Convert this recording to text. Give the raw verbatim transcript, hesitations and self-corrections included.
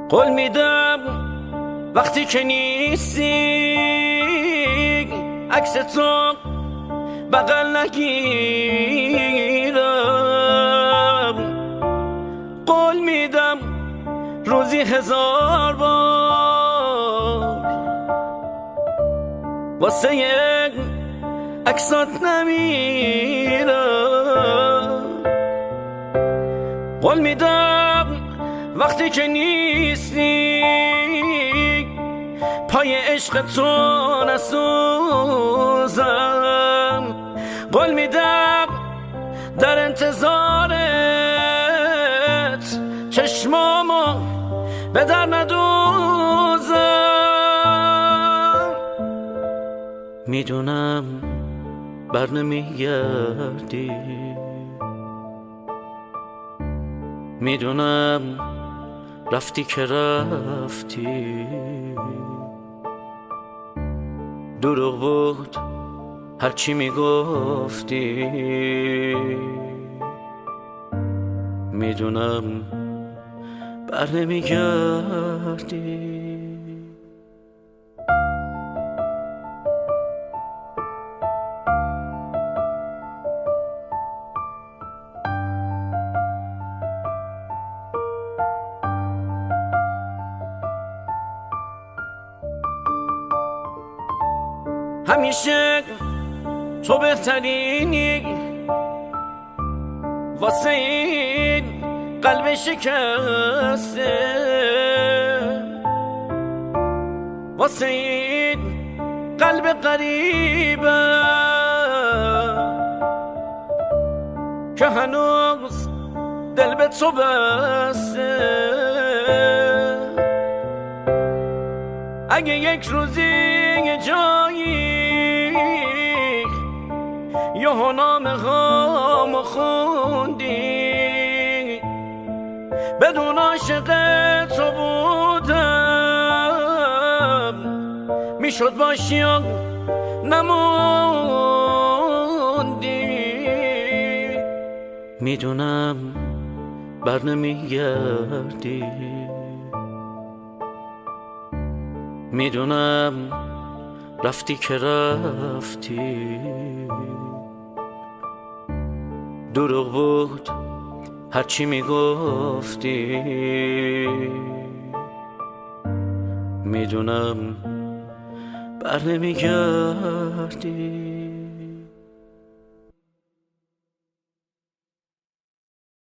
قول میدم وقتی که نیستی عکس تو بغل نگیرم. قول میدم روزی هزار بار واسه یک عکسات نمیرم. قول میدم وقتی که نیستی پای عشق تو نسوزم. قول میدم در انتظارت چشمامو به در ندوزم. میدونم بر نمیگردی، میدونم رفتی که رفتی. دروغ بود هرچی میگفتی، میدونم بر نمیگردی. همیشه تو بهترینی واسه این قلب شکسته، واسه این قلب غریبه که هنوز دل به تو بسته. اگه یک روزی یه جایی یه نامه هامو خوندی بدون عاشق تو بودم، میشد باشی و نموندی. میدونم بر نمیگردی، میدونم رفتی که رفتی. دروغ بود هرچی میگفتی، میدونم بر نمیگردی.